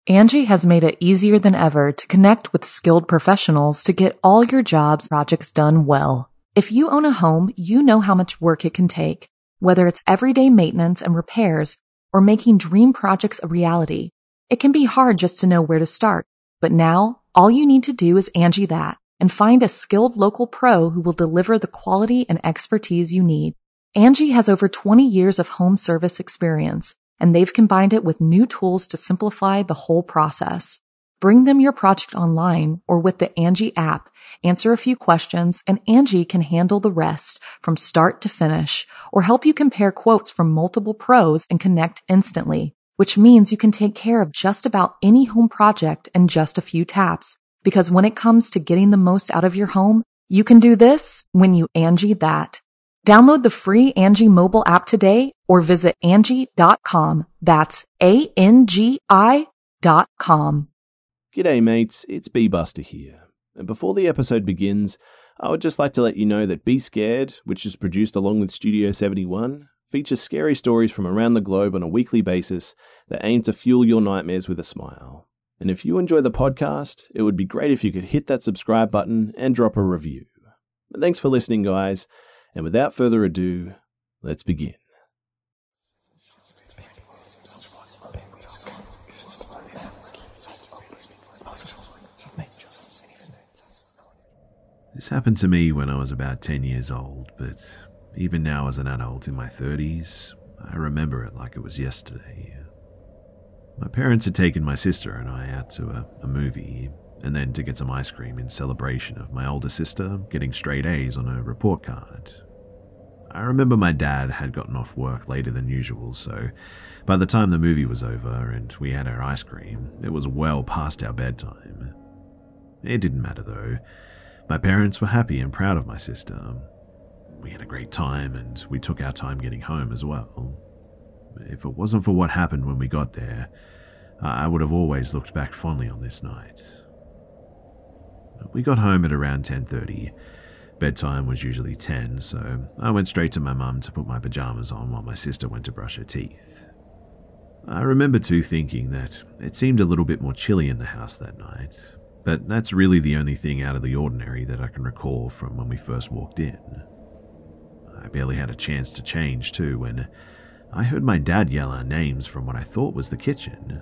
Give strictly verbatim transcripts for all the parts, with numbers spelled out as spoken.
Angie has made it easier than ever to connect with skilled professionals to get all your jobs projects done well. If you own a home, you know how much work it can take, whether it's everyday maintenance and repairs or making dream projects a reality. It can be hard just to know where to start, but now all you need to do is Angie that and find a skilled local pro who will deliver the quality and expertise you need. Angie has over twenty years of home service experience, and they've combined it with new tools to simplify the whole process. Bring them your project online or with the Angie app, answer a few questions, and Angie can handle the rest from start to finish or help you compare quotes from multiple pros and connect instantly, which means you can take care of just about any home project in just a few taps. Because when it comes to getting the most out of your home, you can do this when you Angie that. Download the free Angie mobile app today or visit Angie dot com. That's A N G I dot com. G'day mates, it's B-Buster here. And before the episode begins, I would just like to let you know that Be Scared, which is produced along with Studio seventy-one, features scary stories from around the globe on a weekly basis that aim to fuel your nightmares with a smile. And if you enjoy the podcast, it would be great if you could hit that subscribe button and drop a review. But thanks for listening, guys. And without further ado, let's begin. This happened to me when I was about ten years old, but even now as an adult in my thirties, I remember it like it was yesterday. My parents had taken my sister and I out to a, a movie, and then to get some ice cream in celebration of my older sister getting straight A's on her report card. I remember my dad had gotten off work later than usual, so by the time the movie was over and we had our ice cream, it was well past our bedtime. It didn't matter though. My parents were happy and proud of my sister. We had a great time and we took our time getting home as well. If it wasn't for what happened when we got there, I would have always looked back fondly on this night. We got home at around ten thirty. Bedtime was usually ten, so I went straight to my mum to put my pajamas on while my sister went to brush her teeth. I remember too thinking that it seemed a little bit more chilly in the house that night, but that's really the only thing out of the ordinary that I can recall from when we first walked in. I barely had a chance to change too when I heard my dad yell our names from what I thought was the kitchen.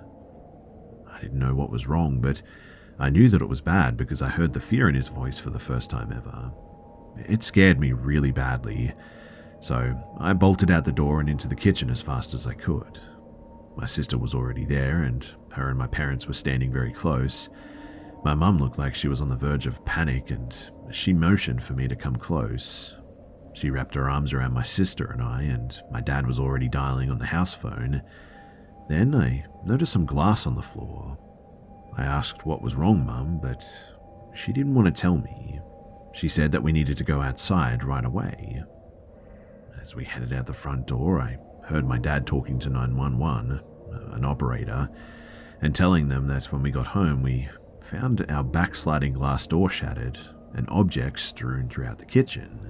I didn't know what was wrong, but I knew that it was bad because I heard the fear in his voice for the first time ever. It scared me really badly, so I bolted out the door and into the kitchen as fast as I could. My sister was already there, and her and my parents were standing very close. My mum looked like she was on the verge of panic, and she motioned for me to come close. She wrapped her arms around my sister and I, and my dad was already dialing on the house phone. Then I noticed some glass on the floor. I asked what was wrong, Mum, but she didn't want to tell me. She said that we needed to go outside right away. As we headed out the front door, I heard my dad talking to nine one one, an operator, and telling them that when we got home we found our backsliding glass door shattered and objects strewn throughout the kitchen.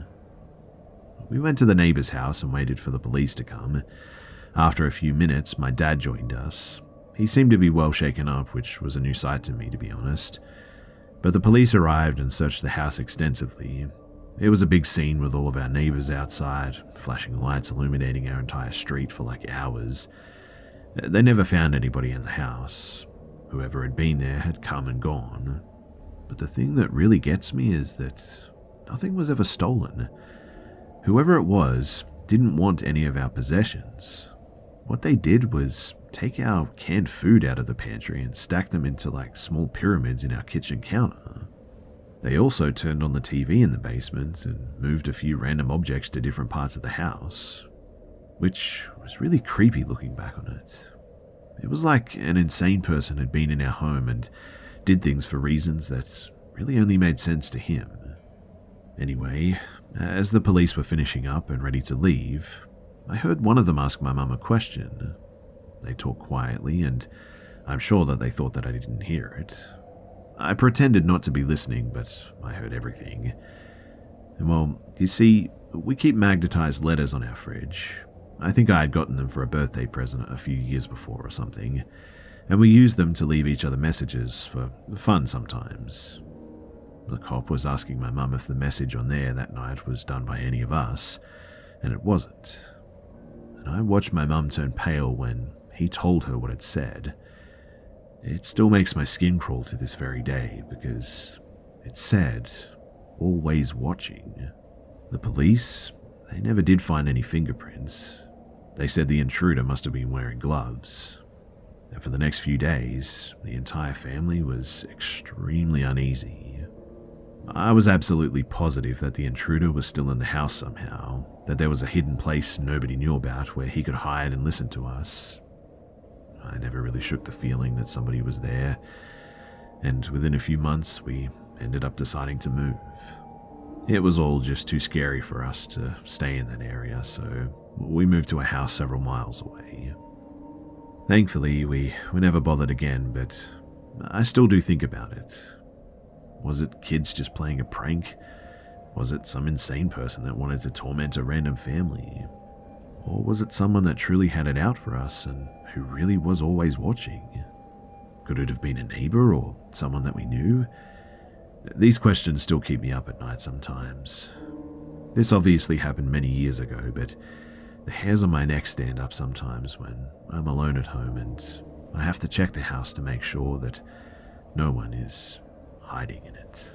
We went to the neighbor's house and waited for the police to come. After a few minutes, my dad joined us. He seemed to be well shaken up, which was a new sight to me, to be honest. But the police arrived and searched the house extensively. It was a big scene with all of our neighbors outside, flashing lights illuminating our entire street for like hours. They never found anybody in the house. Whoever had been there had come and gone. But the thing that really gets me is that nothing was ever stolen. Whoever it was didn't want any of our possessions. What they did was take our canned food out of the pantry and stack them into like small pyramids in our kitchen counter. They also turned on the T V in the basement and moved a few random objects to different parts of the house, which was really creepy looking back on it. It was like an insane person had been in our home and did things for reasons that really only made sense to him. Anyway, as the police were finishing up and ready to leave, I heard one of them ask my mum a question. They talked quietly, and I'm sure that they thought that I didn't hear it. I pretended not to be listening, but I heard everything. And well, you see, we keep magnetized letters on our fridge. I think I had gotten them for a birthday present a few years before or something. and we used them to leave each other messages for fun sometimes. The cop was asking my mum if the message on there that night was done by any of us, and it wasn't. And I watched my mum turn pale when he told her what it said. It still makes my skin crawl to this very day because it said, "Always watching." The police, they never did find any fingerprints. They said the intruder must have been wearing gloves. And for the next few days, the entire family was extremely uneasy. I was absolutely positive that the intruder was still in the house somehow, that there was a hidden place nobody knew about where he could hide and listen to us. I never really shook the feeling that somebody was there, and within a few months we ended up deciding to move. It was all just too scary for us to stay in that area, so we moved to a house several miles away. Thankfully, we were never bothered again, but I still do think about it. Was it kids just playing a prank? Was it some insane person that wanted to torment a random family? Or was it someone that truly had it out for us and who really was always watching? Could it have been a neighbor or someone that we knew? These questions still keep me up at night sometimes. This obviously happened many years ago, but the hairs on my neck stand up sometimes when I'm alone at home and I have to check the house to make sure that no one is hiding in it.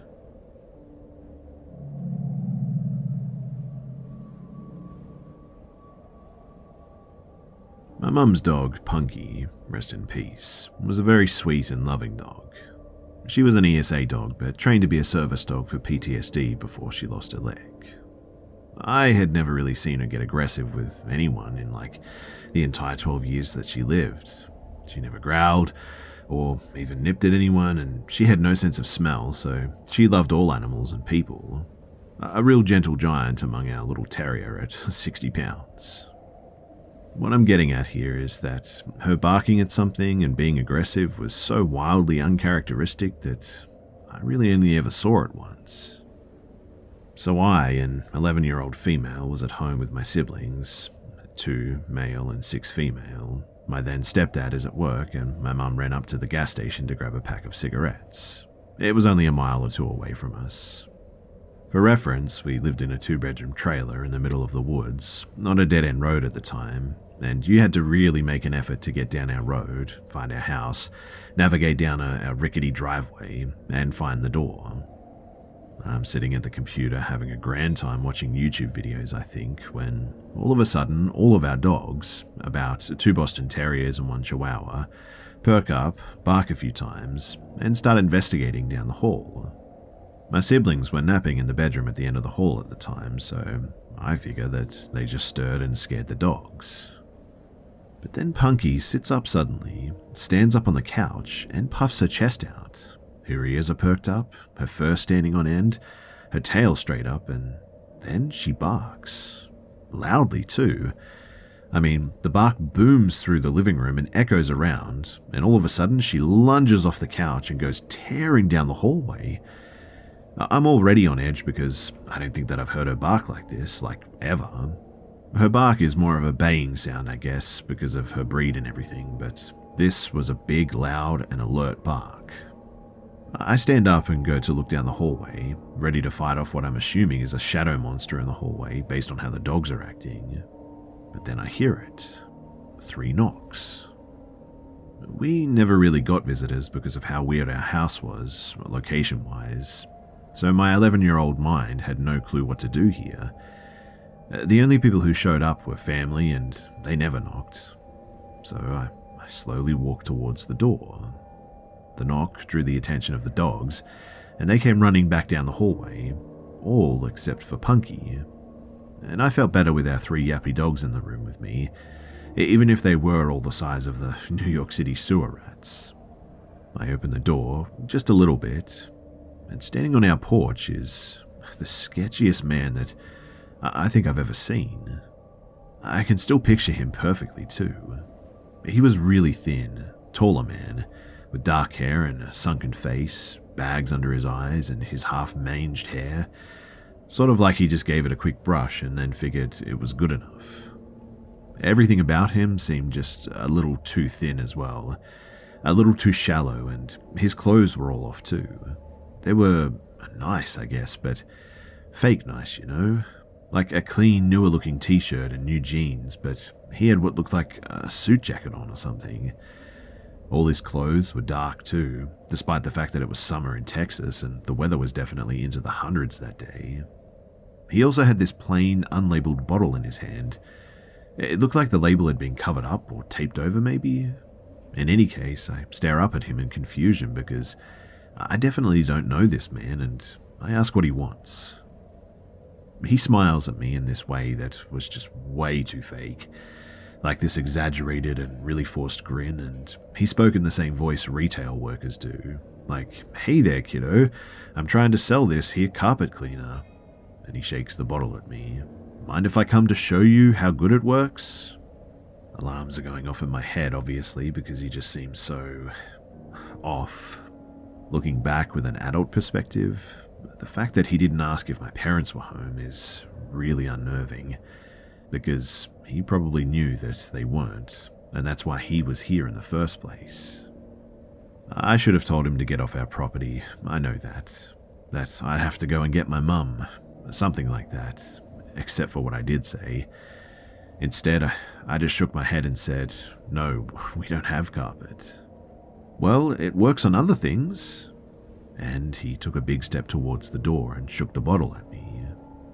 My mum's dog, Punky, rest in peace, was a very sweet and loving dog. She was an E S A dog, but trained to be a service dog for P T S D before she lost her leg. I had never really seen her get aggressive with anyone in like the entire twelve years that she lived. She never growled or even nipped at anyone, and she had no sense of smell, so she loved all animals and people. A real gentle giant among our little terrier at sixty pounds. What I'm getting at here is that her barking at something and being aggressive was so wildly uncharacteristic that I really only ever saw it once. So I, an eleven-year-old female, was at home with my siblings, two male and six female. My then stepdad is at work, and my mum ran up to the gas station to grab a pack of cigarettes. It was only a mile or two away from us. For reference, we lived in a two-bedroom trailer in the middle of the woods, on a dead-end road at the time, and you had to really make an effort to get down our road, find our house, navigate down a, a rickety driveway, and find the door. I'm sitting at the computer having a grand time watching YouTube videos, I think, when all of a sudden all of our dogs, about two Boston Terriers and one Chihuahua, perk up, bark a few times, and start investigating down the hall. My siblings were napping in the bedroom at the end of the hall at the time, so I figure that they just stirred and scared the dogs. But then Punky sits up suddenly, stands up on the couch, and puffs her chest out. Her ears are perked up, her fur standing on end, her tail straight up, and then she barks. Loudly, too. I mean, the bark booms through the living room and echoes around, and all of a sudden she lunges off the couch and goes tearing down the hallway. I'm already on edge because I don't think that I've heard her bark like this, like ever. Her bark is more of a baying sound, I guess, because of her breed and everything, but this was a big, loud, and alert bark. I stand up and go to look down the hallway, ready to fight off what I'm assuming is a shadow monster in the hallway based on how the dogs are acting. But then I hear it. Three knocks. We never really got visitors because of how weird our house was, location-wise, so my eleven-year-old mind had no clue what to do here. The only people who showed up were family, and they never knocked. So I, I slowly walked towards the door. The knock drew the attention of the dogs, and they came running back down the hallway, all except for Punky. And I felt better with our three yappy dogs in the room with me, even if they were all the size of the New York City sewer rats. I opened the door just a little bit, and standing on our porch is the sketchiest man that I think I've ever seen. I can still picture him perfectly, too. He was really thin, taller man, with dark hair and a sunken face, bags under his eyes, and his half-manged hair. Sort of like he just gave it a quick brush and then figured it was good enough. Everything about him seemed just a little too thin as well. a little too shallow, and his clothes were all off too. They were nice, I guess, but fake nice, you know? Like a clean, newer-looking t-shirt and new jeans, but he had what looked like a suit jacket on or something. All his clothes were dark too, despite the fact that it was summer in Texas and the weather was definitely into the hundreds that day. He also had this plain, unlabeled bottle in his hand. It looked like the label had been covered up or taped over maybe. In any case, I stare up at him in confusion because I definitely don't know this man, and I ask what he wants. He smiles at me in this way that was just way too fake, like this exaggerated and really forced grin, and he spoke in the same voice retail workers do, like, "Hey there, kiddo, I'm trying to sell this here carpet cleaner." And he shakes the bottle at me. "Mind if I come to show you how good it works?" Alarms are going off in my head, obviously, because he just seems so off. Looking back with an adult perspective, the fact that he didn't ask if my parents were home is really unnerving, because he probably knew that they weren't, and that's why he was here in the first place. I should have told him to get off our property, I know that. That I'd have to go and get my mum, something like that, except for what I did say. Instead, I just shook my head and said, "No, we don't have carpet." "Well, it works on other things." And he took a big step towards the door and shook the bottle at me.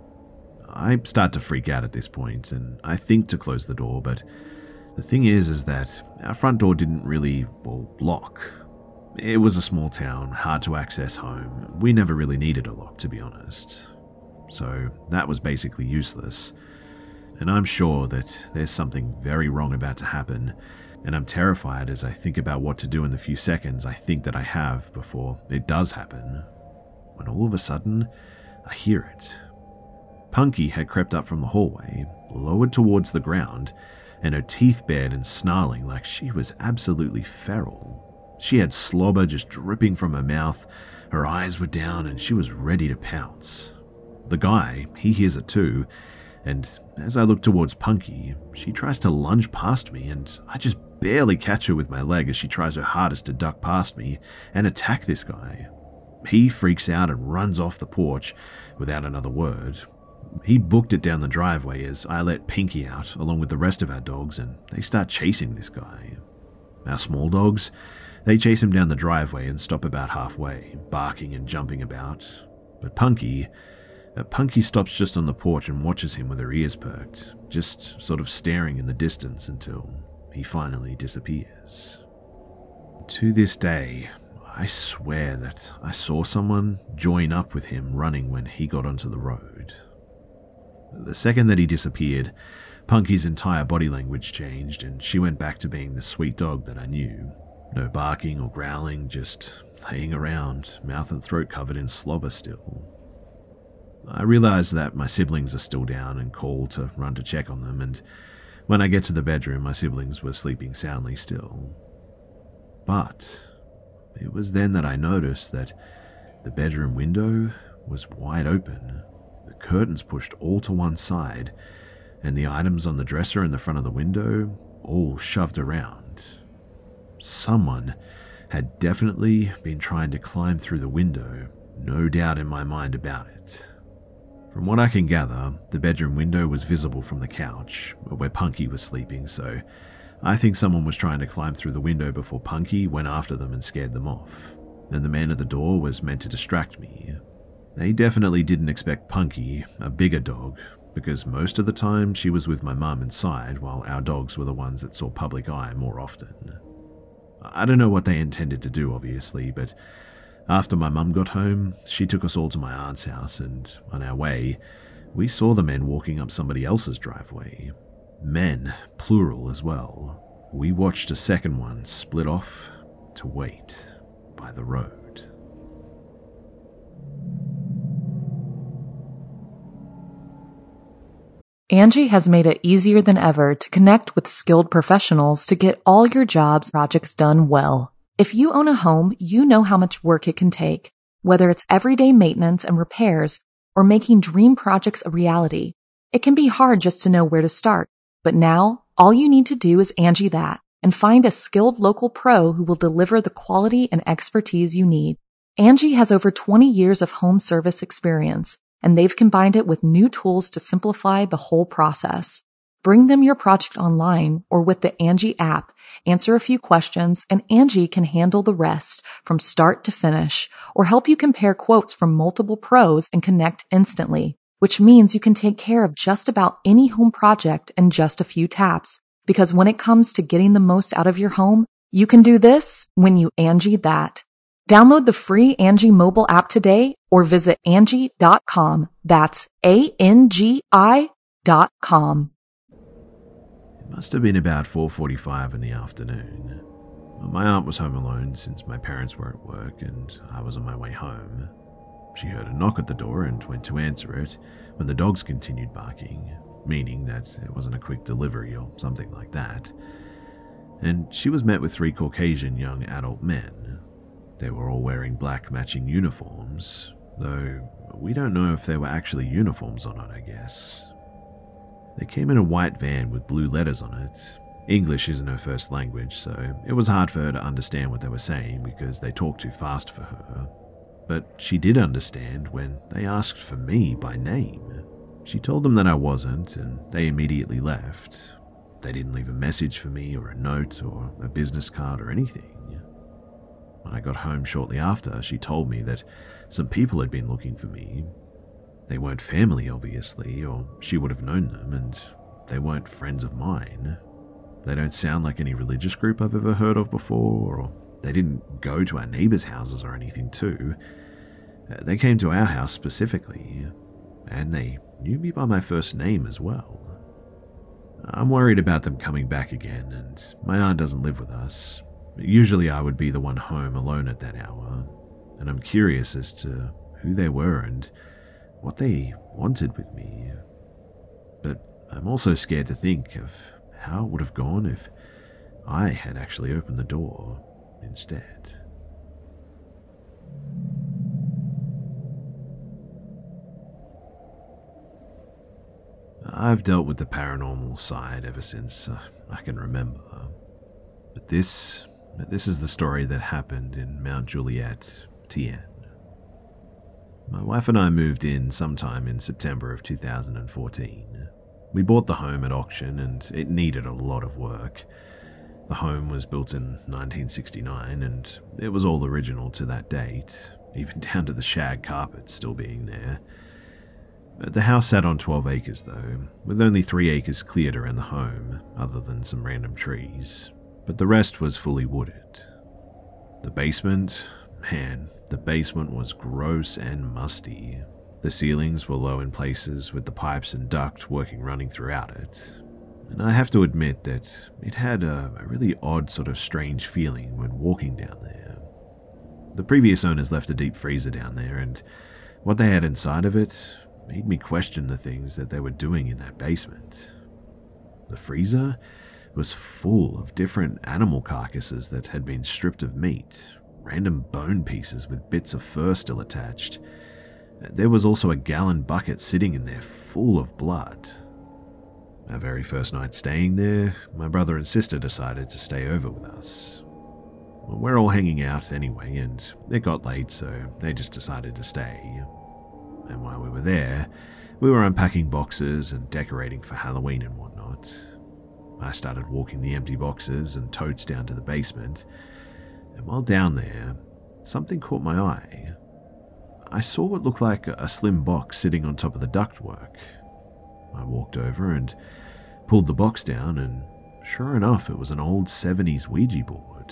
I start to freak out at this point, and I think to close the door, but the thing is, is that our front door didn't really, well, lock. It was a small town, hard to access home. We never really needed a lock, to be honest. So that was basically useless. And I'm sure that there's something very wrong about to happen, and I'm terrified as I think about what to do in the few seconds I think that I have before it does happen, when all of a sudden, I hear it. Punky had crept up from the hallway, lowered towards the ground, and her teeth bared and snarling like she was absolutely feral. She had slobber just dripping from her mouth, her eyes were down, and she was ready to pounce. The guy, he hears it too, and as I look towards Punky, she tries to lunge past me, and I just barely catch her with my leg as she tries her hardest to duck past me and attack this guy. He freaks out and runs off the porch without another word. He booked it down the driveway as I let Pinky out along with the rest of our dogs, and they start chasing this guy. Our small dogs, they chase him down the driveway and stop about halfway, barking and jumping about. But Punky, uh, Punky stops just on the porch and watches him with her ears perked, just sort of staring in the distance until he finally disappears. To this day, I swear that I saw someone join up with him running when he got onto the road. The second that he disappeared, Punky's entire body language changed, and she went back to being the sweet dog that I knew. No barking or growling, just laying around, mouth and throat covered in slobber still. I realize that my siblings are still down and call to run to check on them, and when I get to the bedroom, my siblings were sleeping soundly still. But it was then that I noticed that the bedroom window was wide open, the curtains pushed all to one side, and the items on the dresser in the front of the window all shoved around. Someone had definitely been trying to climb through the window, no doubt in my mind about it. From what I can gather, the bedroom window was visible from the couch, where Punky was sleeping, so I think someone was trying to climb through the window before Punky went after them and scared them off, and the man at the door was meant to distract me. They definitely didn't expect Punky, a bigger dog, because most of the time she was with my mum inside while our dogs were the ones that saw public eye more often. I don't know what they intended to do, obviously, but after my mum got home, she took us all to my aunt's house, and on our way, we saw the men walking up somebody else's driveway. Men, plural as well. We watched a second one split off to wait by the road. Angie has made it easier than ever to connect with skilled professionals to get all your jobs projects done well. If you own a home, you know how much work it can take, whether it's everyday maintenance and repairs or making dream projects a reality. It can be hard just to know where to start, but now all you need to do is Angie that and find a skilled local pro who will deliver the quality and expertise you need. Angie has over twenty years of home service experience, and they've combined it with new tools to simplify the whole process. Bring them your project online or with the Angie app, answer a few questions, and Angie can handle the rest from start to finish, or help you compare quotes from multiple pros and connect instantly, which means you can take care of just about any home project in just a few taps. Because when it comes to getting the most out of your home, you can do this when you Angie that. Download the free Angie mobile app today or visit Angie dot com. That's A N G I dot com. It must have been about four forty-five in the afternoon. My aunt was home alone since my parents were at work and I was on my way home. She heard a knock at the door and went to answer it when the dogs continued barking, meaning that it wasn't a quick delivery or something like that. And she was met with three Caucasian young adult men. They were all wearing black matching uniforms, though we don't know if they were actually uniforms or not, I guess. They came in a white van with blue letters on it. English isn't her first language, so it was hard for her to understand what they were saying because they talked too fast for her. But she did understand when they asked for me by name. She told them that I wasn't, and they immediately left. They didn't leave a message for me or a note or a business card or anything. When I got home shortly after, she told me that some people had been looking for me. They weren't family, obviously, or she would have known them, and they weren't friends of mine. They don't sound like any religious group I've ever heard of before, or they didn't go to our neighbors' houses or anything too. They came to our house specifically, and they knew me by my first name as well. I'm worried about them coming back again, and my aunt doesn't live with us. Usually I would be the one home alone at that hour, and I'm curious as to who they were and what they wanted with me. But I'm also scared to think of how it would have gone if I had actually opened the door instead. I've dealt with the paranormal side ever since uh, I can remember, but this This is the story that happened in Mount Juliet, T N. My wife and I moved in sometime in September of two thousand fourteen. We bought the home at auction and it needed a lot of work. The home was built in nineteen sixty-nine and it was all original to that date, even down to the shag carpet still being there. The house sat on twelve acres though, with only three acres cleared around the home, other than some random trees. But the rest was fully wooded. The basement, man, the basement was gross and musty. The ceilings were low in places with the pipes and duct working running throughout it. And I have to admit that it had a, a really odd sort of strange feeling when walking down there. The previous owners left a deep freezer down there, and what they had inside of it made me question the things that they were doing in that basement. The freezer was full of different animal carcasses that had been stripped of meat, random bone pieces with bits of fur still attached. There was also a gallon bucket sitting in there full of blood. Our very first night staying there, my brother and sister decided to stay over with us. Well, we're all hanging out anyway, and it got late, so they just decided to stay. And while we were there, we were unpacking boxes and decorating for Halloween and whatnot. I started walking the empty boxes and totes down to the basement, and while down there, something caught my eye. I saw what looked like a slim box sitting on top of the ductwork. I walked over and pulled the box down, and sure enough, it was an old seventies Ouija board.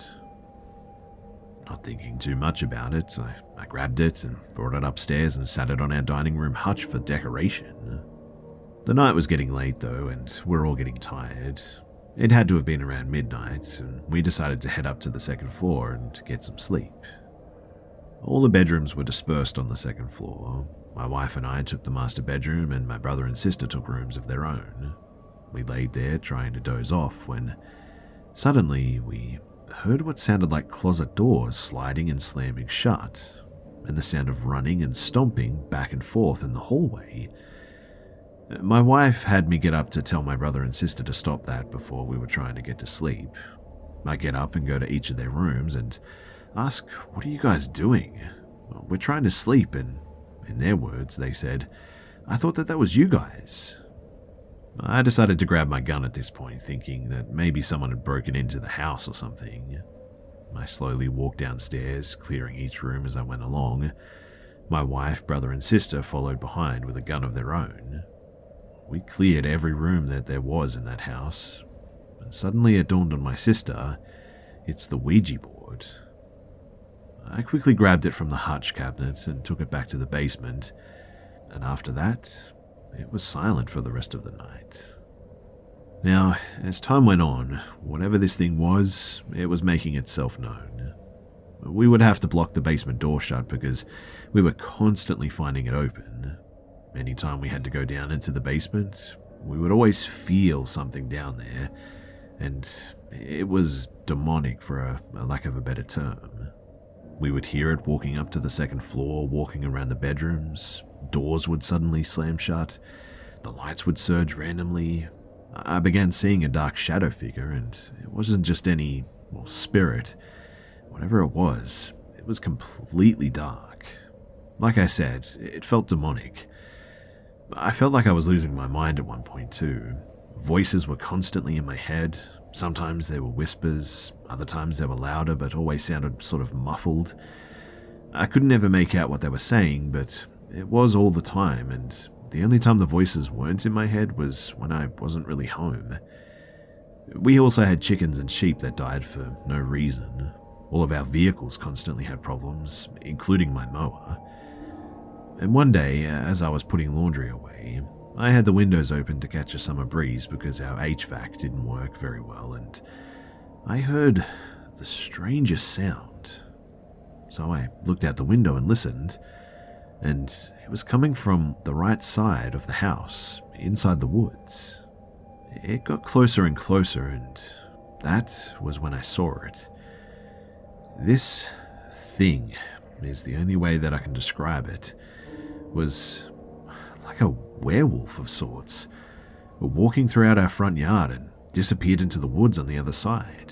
Not thinking too much about it, I, I grabbed it and brought it upstairs and sat it on our dining room hutch for decoration. The night was getting late though, and we were all getting tired. It had to have been around midnight, and we decided to head up to the second floor and get some sleep. All the bedrooms were dispersed on the second floor. My wife and I took the master bedroom, and my brother and sister took rooms of their own. We laid there trying to doze off when suddenly we heard what sounded like closet doors sliding and slamming shut, and the sound of running and stomping back and forth in the hallway. My wife had me get up to tell my brother and sister to stop that before we were trying to get to sleep. I get up and go to each of their rooms and ask, "What are you guys doing?" "We're trying to sleep," and in their words, they said, "I thought that that was you guys." I decided to grab my gun at this point, thinking that maybe someone had broken into the house or something. I slowly walked downstairs, clearing each room as I went along. My wife, brother, and sister followed behind with a gun of their own. We cleared every room that there was in that house, and suddenly it dawned on my sister, it's the Ouija board. I quickly grabbed it from the hutch cabinet and took it back to the basement, and after that, it was silent for the rest of the night. Now, as time went on, whatever this thing was, it was making itself known. We would have to block the basement door shut because we were constantly finding it open. Anytime we had to go down into the basement, we would always feel something down there, and it was demonic for a, a lack of a better term. We would hear it walking up to the second floor, walking around the bedrooms. Doors would suddenly slam shut. The lights would surge randomly. I began seeing a dark shadow figure, and it wasn't just any, well, spirit. Whatever it was, it was completely dark. Like I said, it felt demonic. I felt like I was losing my mind at one point too. Voices were constantly in my head. Sometimes they were whispers, other times they were louder but always sounded sort of muffled. I couldn't ever make out what they were saying, but it was all the time, and the only time the voices weren't in my head was when I wasn't really home. We also had chickens and sheep that died for no reason. All of our vehicles constantly had problems, including my mower. And one day, as I was putting laundry away, I had the windows open to catch a summer breeze because our H V A C didn't work very well, and I heard the strangest sound. So I looked out the window and listened, and it was coming from the right side of the house, inside the woods. It got closer and closer, and that was when I saw it. This thing, is the only way that I can describe it, was like a werewolf of sorts, walking throughout our front yard and disappeared into the woods on the other side.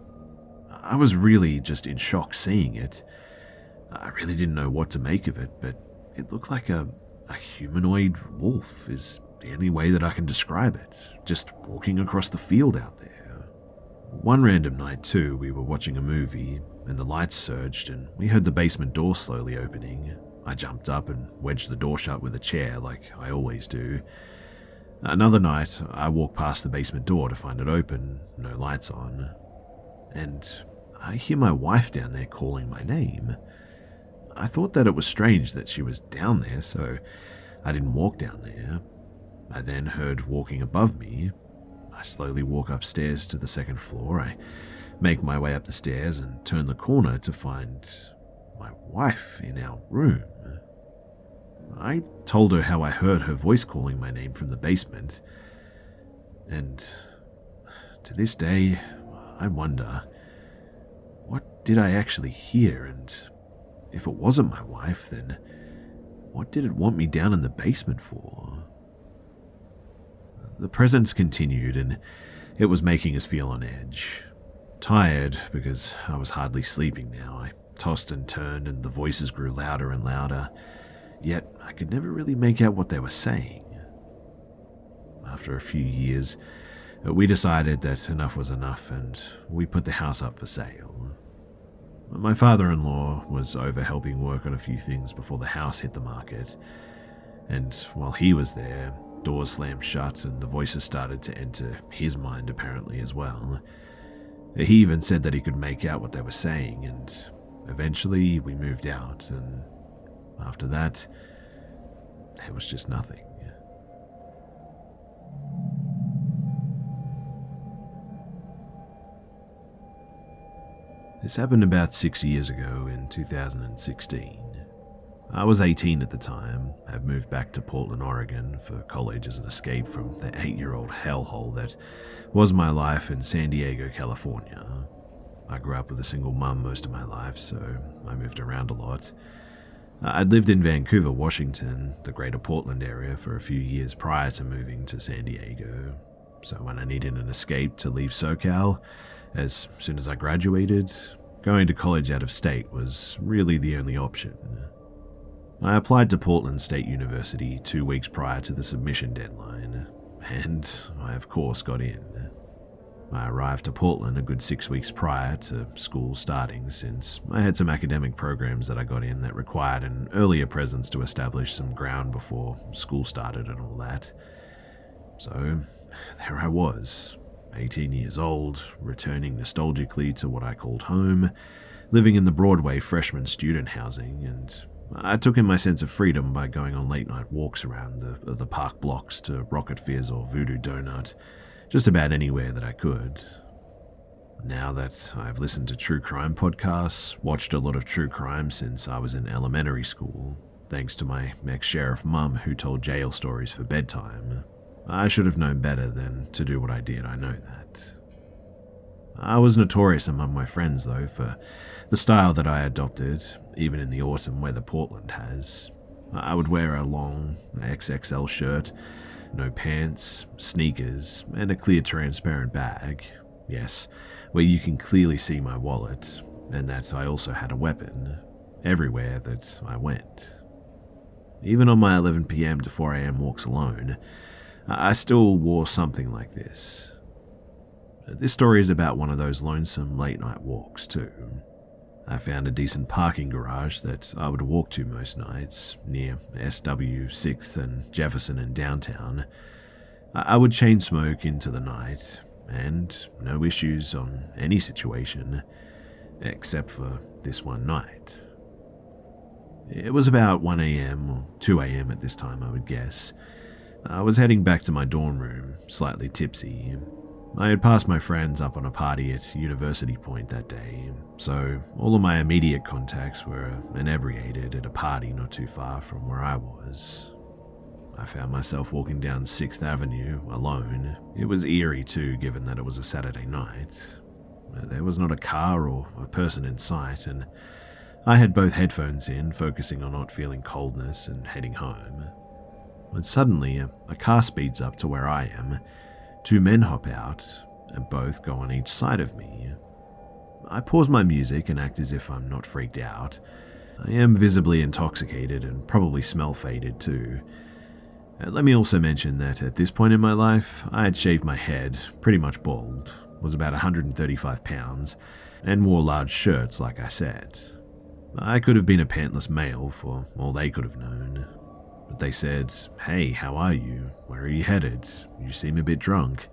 I was really just in shock seeing it. I really didn't know what to make of it, but it looked like a, a humanoid wolf is the only way that I can describe it, just walking across the field out there. One random night too, we were watching a movie, and the lights surged and we heard the basement door slowly opening. I jumped up and wedged the door shut with a chair like I always do. Another night, I walked past the basement door to find it open, no lights on, and I hear my wife down there calling my name. I thought that it was strange that she was down there, so I didn't walk down there. I then heard walking above me. I slowly walk upstairs to the second floor. I make my way up the stairs and turn the corner to find my wife in our room. I told her how I heard her voice calling my name from the basement, and to this day, I wonder, what did I actually hear, and if it wasn't my wife, then what did it want me down in the basement for? The presence continued, and it was making us feel on edge. Tired, because I was hardly sleeping now, I tossed and turned, and the voices grew louder and louder, yet I could never really make out what they were saying. After a few years, we decided that enough was enough, and we put the house up for sale. My father-in-law was over helping work on a few things before the house hit the market, and while he was there, doors slammed shut and the voices started to enter his mind apparently as well. He even said that he could make out what they were saying, and eventually we moved out, and after that, there was just nothing. This happened about six years ago in two thousand sixteen. I was eighteen at the time, had moved back to Portland, Oregon for college as an escape from the eight-year-old hellhole that was my life in San Diego, California. I grew up with a single mum most of my life, so I moved around a lot. I'd lived in Vancouver, Washington, the greater Portland area, for a few years prior to moving to San Diego. So when I needed an escape to leave SoCal, As soon as I graduated, going to college out of state was really the only option. I applied to Portland State University two weeks prior to the submission deadline, and I of course got in. I arrived to Portland a good six weeks prior to school starting, since I had some academic programs that I got in that required an earlier presence to establish some ground before school started and all that. So there I was, eighteen years old, returning nostalgically to what I called home, living in the Broadway freshman student housing, and I took in my sense of freedom by going on late-night walks around the, the park blocks to Rocket Fizz or Voodoo Donut, just about anywhere that I could. Now that I've listened to true crime podcasts, watched a lot of true crime since I was in elementary school, thanks to my ex-sheriff mum who told jail stories for bedtime, I should have known better than to do what I did, I know that. I was notorious among my friends, though, for the style that I adopted, even in the autumn weather Portland has. I would wear a long X X L shirt, no pants, sneakers, and a clear transparent bag. Yes, where you can clearly see my wallet, and that I also had a weapon, everywhere that I went. Even on my eleven p.m. to four a.m. walks alone, I still wore something like this. This story is about one of those lonesome late-night walks, too. I found a decent parking garage that I would walk to most nights, near S W sixth and Jefferson in downtown. I would chain smoke into the night, and no issues on any situation, except for this one night. It was about one a.m. or two a.m. at this time, I would guess. I was heading back to my dorm room, slightly tipsy. I had passed my friends up on a party at University Point that day, so all of my immediate contacts were inebriated at a party not too far from where I was. I found myself walking down sixth Avenue alone. It was eerie too, given that it was a Saturday night. There was not a car or a person in sight, and I had both headphones in, focusing on not feeling coldness and heading home. When suddenly a, a car speeds up to where I am. Two men hop out, and both go on each side of me. I pause my music and act as if I'm not freaked out. I am visibly intoxicated and probably smell faded too. Uh, let me also mention that at this point in my life, I had shaved my head, pretty much bald, was about one hundred thirty-five pounds, and wore large shirts like I said. I could have been a pantless male for all they could have known. But they said, "Hey, how are you? Where are you headed? You seem a bit drunk."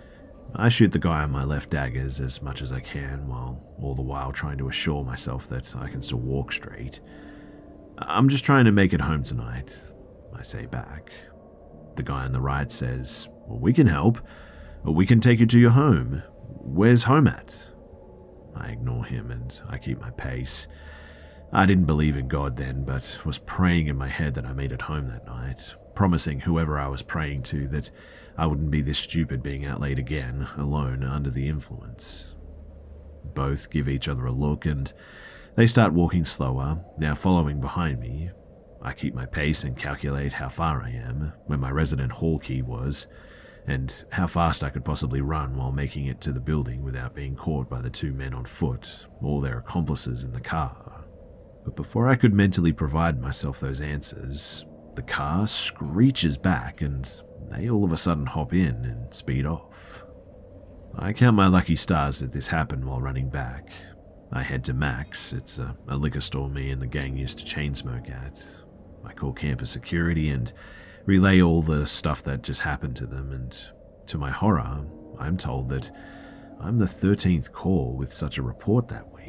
I shoot the guy on my left daggers as much as I can, while all the while trying to assure myself that I can still walk straight. "I'm just trying to make it home tonight," I say back. The guy on the right says, "Well, we can help. We can take you to your home. Where's home at?" I ignore him and I keep my pace. I didn't believe in God then, but was praying in my head that I made it home that night, promising whoever I was praying to that I wouldn't be this stupid being out late again, alone, under the influence. Both give each other a look, and they start walking slower, now following behind me. I keep my pace and calculate how far I am, where my resident hall key was, and how fast I could possibly run while making it to the building without being caught by the two men on foot, or their accomplices in the car. But before I could mentally provide myself those answers, the car screeches back and they all of a sudden hop in and speed off. I count my lucky stars that this happened while running back. I head to Max, it's a, a liquor store me and the gang used to chain smoke at. I call campus security and relay all the stuff that just happened to them, and to my horror, I'm told that I'm the thirteenth call with such a report that week.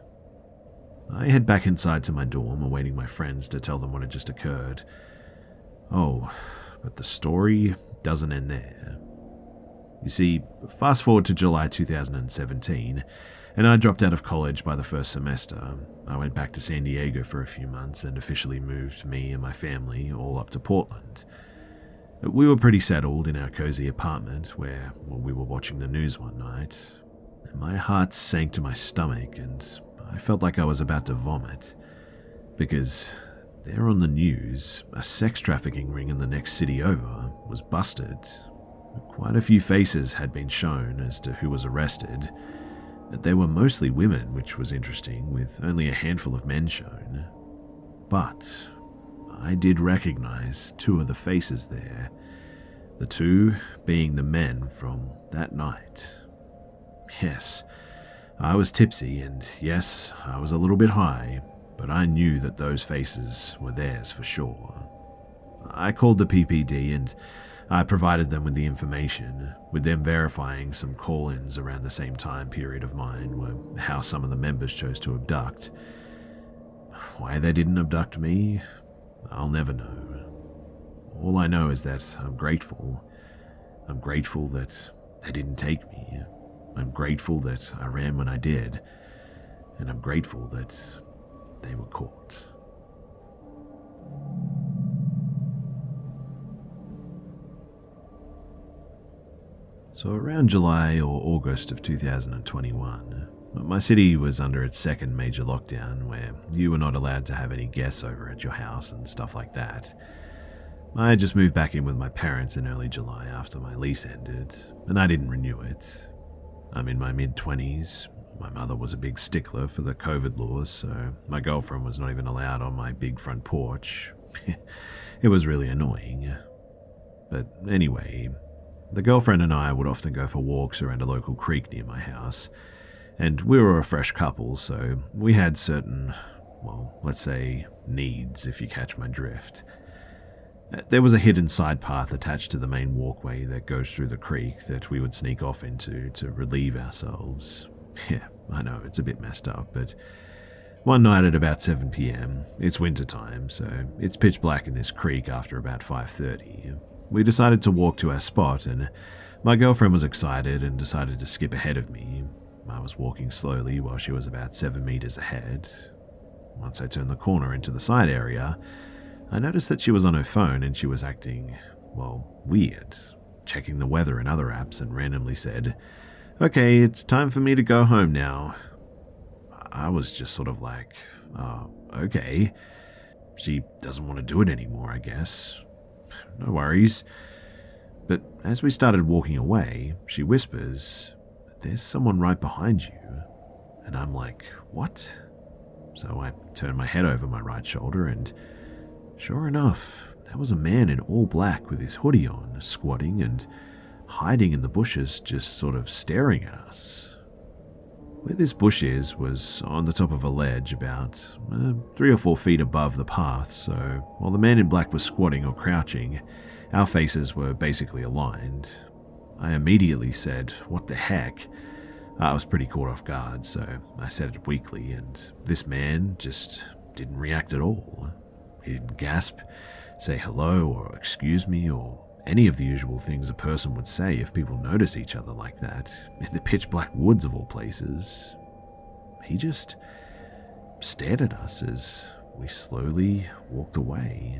I head back inside to my dorm, awaiting my friends to tell them what had just occurred. Oh, but the story doesn't end there. You see, fast forward to July two thousand seventeen, and I dropped out of college by the first semester. I went back to San Diego for a few months and officially moved me and my family all up to Portland. We were pretty settled in our cozy apartment where well, we were watching the news one night, and my heart sank to my stomach and I felt like I was about to vomit, because there on the news, a sex trafficking ring in the next city over was busted. Quite a few faces had been shown as to who was arrested, They were mostly women, which was interesting, with only a handful of men shown. But I did recognize two of the faces there, the two being the men from that night. Yes, I was tipsy, and yes, I was a little bit high, but I knew that those faces were theirs for sure. I called the P P D and I provided them with the information, with them verifying some call-ins around the same time period of mine, were how some of the members chose to abduct. Why they didn't abduct me, I'll never know. All I know is that I'm grateful. I'm grateful that they didn't take me. I'm grateful that I ran when I did, and I'm grateful that they were caught. So around July or August of two thousand twenty-one, my city was under its second major lockdown where you were not allowed to have any guests over at your house and stuff like that. I just moved back in with my parents in early July after my lease ended, and I didn't renew it. I'm in my mid-twenties. My mother was a big stickler for the COVID laws, so my girlfriend was not even allowed on my big front porch. It was really annoying. But anyway, the girlfriend and I would often go for walks around a local creek near my house, and we were a fresh couple, so we had certain, well, let's say, needs, if you catch my drift. There was a hidden side path attached to the main walkway that goes through the creek that we would sneak off into to relieve ourselves. Yeah, I know, it's a bit messed up, but one night at about seven p.m, it's winter time, so it's pitch black in this creek after about five thirty. We decided to walk to our spot, and my girlfriend was excited and decided to skip ahead of me. I was walking slowly while she was about seven meters ahead. Once I turned the corner into the side area, I noticed that she was on her phone and she was acting, well, weird, checking the weather and other apps, and randomly said, "Okay, it's time for me to go home now." I was just sort of like, oh, okay. She doesn't want to do it anymore, I guess. No worries. But as we started walking away, she whispers, "There's someone right behind you." And I'm like, what? So I turned my head over my right shoulder, and sure enough, there was a man in all black with his hoodie on, squatting and hiding in the bushes, just sort of staring at us. Where this bush is was on the top of a ledge about uh, three or four feet above the path, so while the man in black was squatting or crouching, our faces were basically aligned. I immediately said, "What the heck?" I was pretty caught off guard, so I said it weakly, and this man just didn't react at all. He didn't gasp, say hello, or excuse me, or any of the usual things a person would say if people notice each other like that, in the pitch black woods of all places. He just stared at us as we slowly walked away.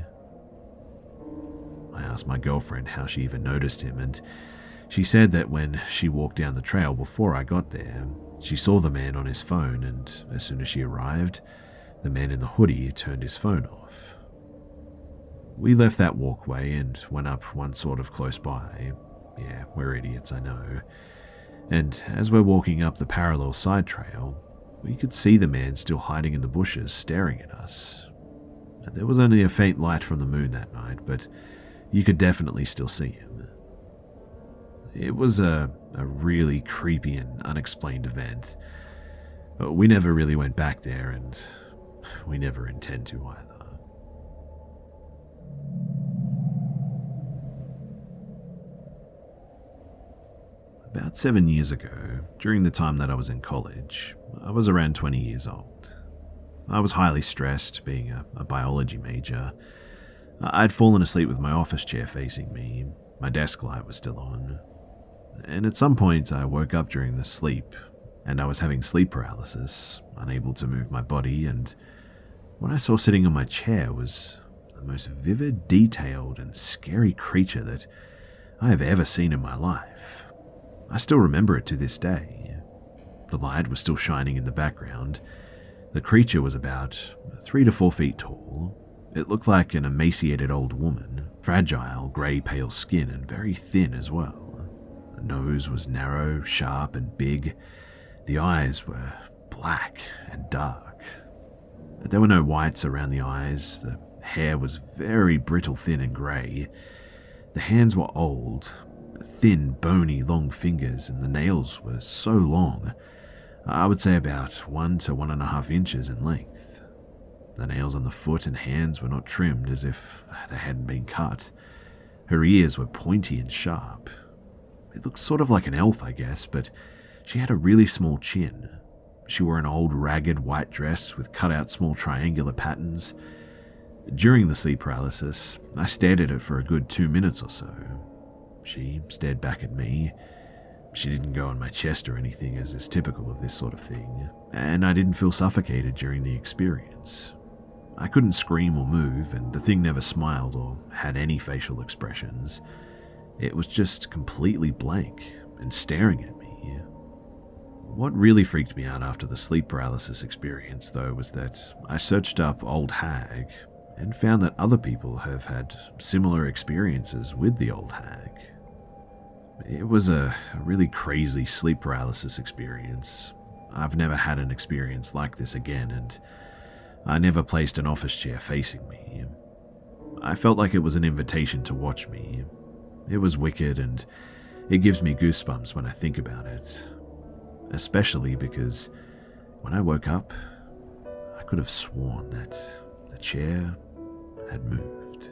I asked my girlfriend how she even noticed him, and she said that when she walked down the trail before I got there, she saw the man on his phone, and as soon as she arrived, the man in the hoodie turned his phone off. We left that walkway and went up one sort of close by. Yeah, we're idiots, I know. And as we're walking up the parallel side trail, we could see the man still hiding in the bushes staring at us. And there was only a faint light from the moon that night, but you could definitely still see him. It was a, a really creepy and unexplained event. We never really went back there, and we never intend to either. About seven years ago, during the time that I was in college, I was around twenty years old. I was highly stressed, being a, a biology major. I'd fallen asleep with my office chair facing me. My desk light was still on. And at some point, I woke up during the sleep, and I was having sleep paralysis, unable to move my body, and what I saw sitting on my chair was the most vivid, detailed, and scary creature that I have ever seen in my life. I still remember it to this day. The light was still shining in the background. The creature was about three to four feet tall. It looked like an emaciated old woman, fragile, grey pale skin, and very thin as well. The nose was narrow, sharp, and big, The eyes were black and dark. There were no whites around the eyes. The hair was very brittle, thin and grey. The hands were old, thin, bony, long fingers, and the nails were so long. I would say about one to one and a half inches in length. The nails on the foot and hands were not trimmed as if they hadn't been cut. Her ears were pointy and sharp. It looked sort of like an elf, I guess, but she had a really small chin. She wore an old ragged white dress with cut-out small triangular patterns. During the sleep paralysis, I stared at her for a good two minutes or so. She stared back at me. She didn't go on my chest or anything, as is typical of this sort of thing, and I didn't feel suffocated during the experience. I couldn't scream or move, and the thing never smiled or had any facial expressions. It was just completely blank and staring at me. What really freaked me out after the sleep paralysis experience, though, was that I searched up Old Hag and found that other people have had similar experiences with the Old Hag. It was a really crazy sleep paralysis experience. I've never had an experience like this again, and I never placed an office chair facing me. I felt like it was an invitation to watch me. It was wicked, and it gives me goosebumps when I think about it. Especially because when I woke up, I could have sworn that the chair had moved.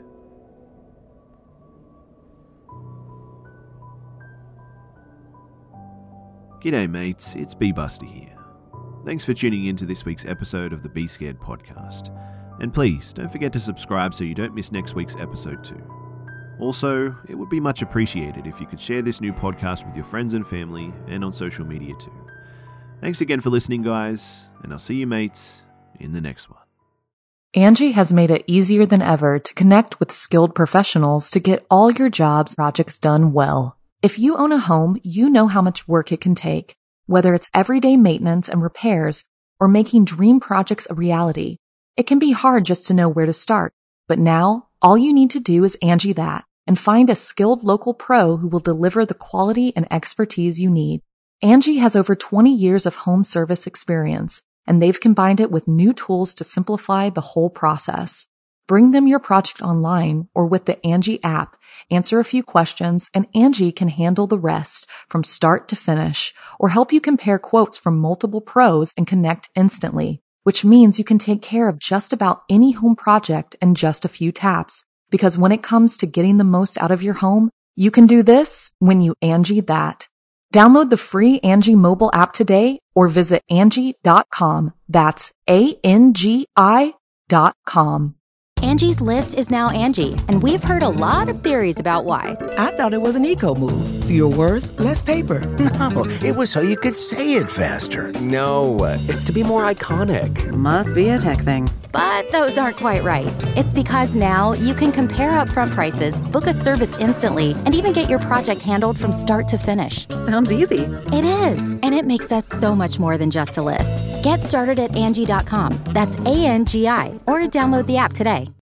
G'day mates, it's Be Buster here. Thanks for tuning in to this week's episode of the Be Scared podcast. And please, don't forget to subscribe so you don't miss next week's episode too. Also, it would be much appreciated if you could share this new podcast with your friends and family and on social media too. Thanks again for listening, guys, and I'll see you mates in the next one. Angie has made it easier than ever to connect with skilled professionals to get all your jobs projects done well. If you own a home, you know how much work it can take, whether it's everyday maintenance and repairs or making dream projects a reality. It can be hard just to know where to start, but now all you need to do is Angie that and find a skilled local pro who will deliver the quality and expertise you need. Angie has over twenty years of home service experience, and they've combined it with new tools to simplify the whole process. Bring them your project online or with the Angie app, answer a few questions, and Angie can handle the rest from start to finish, or help you compare quotes from multiple pros and connect instantly, which means you can take care of just about any home project in just a few taps. Because when it comes to getting the most out of your home, you can do this when you Angie that. Download the free Angie mobile app today or visit Angie dot com. That's A N G I dot com. Angie's List is now Angie, and we've heard a lot of theories about why. I thought it was an eco move. Fewer words, less paper. No, it was so you could say it faster. No, it's to be more iconic. Must be a tech thing. But those aren't quite right. It's because now you can compare upfront prices, book a service instantly, and even get your project handled from start to finish. Sounds easy. It is, and it makes us so much more than just a list. Get started at Angie dot com. That's A N G I, or download the app today.